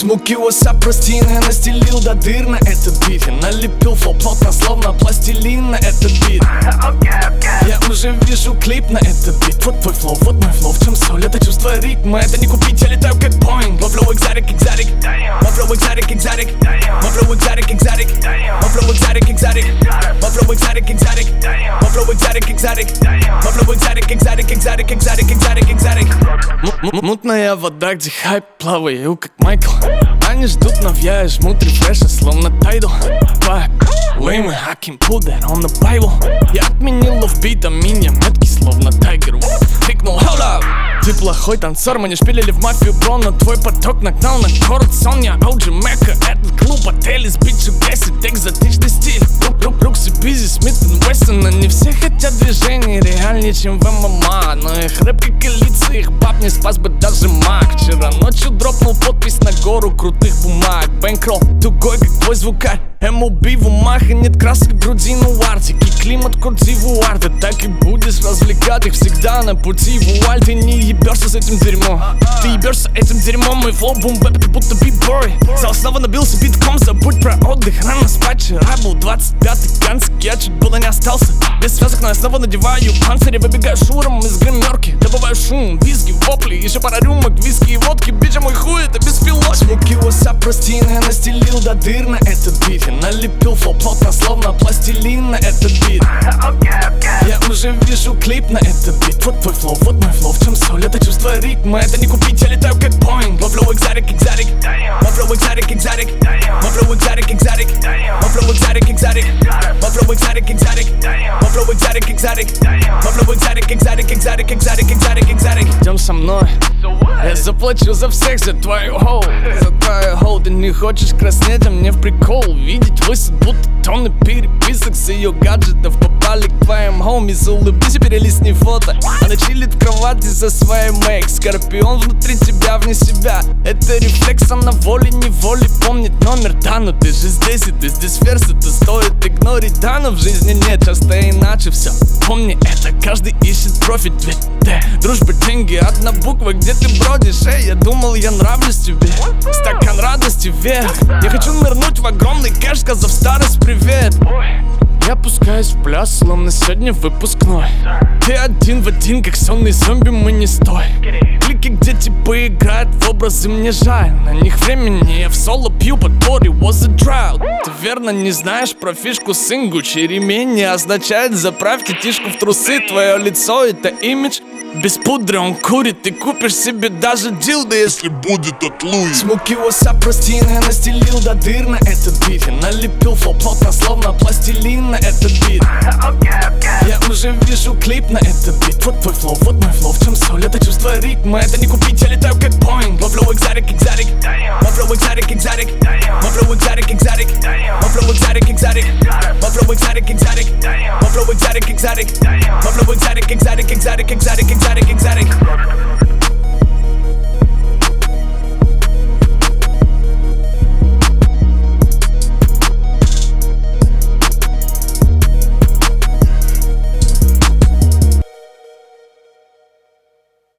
Смоки лоса, прости, но я настелил до дыр на этот бит. Я налепил флоу плотно, словно пластилин на этот бит. Я уже вижу клип на этот бит. Вот твой флоу, вот мой флоу, в чем соль? Это чувство ритма, это не купить, я летаю как Боинг. Мой флоу экзотик, экзотик. Мой флоу экзотик, экзотик. Мой флоу экзотик, экзотик. Мой флоу экзотик, экзотик. Мой флоу экзотик, экзотик. Мой флоу экзотик, экзотик. Мой флоу экзотик, экзотик, экзотик, экзотик, экзотик, экзотик. Мутная вода, где хайп, плаваю как Майкл. Они ждут, но я жмут рефреша, словно тайдл. Леймы, I can pull that on the Bible. Я отменил лофбит, а меня метки, словно Тайгер. Крикнул, hold up. Ты плохой танцор, мы не шпилили в мафию, бро, но твой поток нагнал на город сон. Я OG Мека, этот клуб, отель из бичу гасит, экзотичный стиль. Рукси, Бизи, Смит и Вессон, они все хотят движений реальнее, чем в ММА. Но их рэп как элица, их баб не спас бы даже маг. Вчера ночью дропнул подпись на гору крутых бумаг. Бэнкролл, тугой как твой звукарь. MLB в умах и нет красок в груди, ну Арктик. И климат крути вуар, ты так и будешь развлекать их всегда на пути вуаль. Ты не ебешься с этим дерьмом, ты ебешься этим дерьмом. Мой флоу бум-бэп, как будто битбой. За основу набился битком, забудь про отдых, рано спать. Вчера был 25-й Ганск, я чуть было не остался без связок, но я снова надеваю панцирь. Выбегаю шуром из гримерки, добываю шум, визги, вопли, еще пара рюмок, виски и водки. Бича мой хуй, это беспилотник. Смоки лоса, прости, но я настелил до дыр на этот бит. Я налепил флоу плотно, словно пластилин на этот бит. Я уже вижу клип на этот бит. Вот твой флоу, вот мой флоу, в чем соль? Это чувство ритма, это не купить, я летаю как Боинг. Мой флоу экзотик, экзотик. Мой флоу экзотик, экзотик. Мой флоу экзотик, экзотик. Мой флоу экзотик, экзотик. Мой флоу экзотик, экзотик. Мой флоу экзотик, экзотик. Мой флоу экзотик, экзотик, экзотик, экзотик, экзотик, экзотик. Идем со мной, я заплачу за всех, за твою хоу. За твою хоу, ты не хочешь краснеть, а мне в прикол видеть высот, будто тонны переписок с ее гаджетов попали к твоим хомис. Улыбнись и перелистни фото. Она чилит в кровати со своей мейк. Скорпион внутри тебя, вне себя. Это рефлекс, она волей-неволей помнит номер. Да, но ты же здесь, и ты здесь ферзь, это стоит игнорить. Да, но в жизни нет, часто иначе все. Помни это, каждый ищет профит, ведь дружба, деньги, одна буква, где ты бродишь. Эй, я думал, я нравлюсь тебе. Стакан радости вверх. Я хочу нырнуть в огромный кэш, сказав старость привет. Я пускаюсь в пляс, словно сегодня выпускной. Ты один в один, как сонный зомби, мы не стой. Клики, где типы играют в образы, мне жаль. На них времени, я в соло пью под body was a drought. Ты верно не знаешь про фишку сын Гуччи. Ремень не означает заправьте тишку в трусы. Твое лицо это имидж. Без пудры он курит, ты купишь себе даже дилдо, если будет от Луи. Смоки лоса, прости, но я настелил до дыр на этот бит. Я налепил флоу плотно, словно пластилин на этот бит. Я уже вижу клип на этот бит. Вот твой флоу, вот мой флоу, в чем соль? Это чувство ритма, это не купить, я летаю как Боинг. Мой флоу экзотик,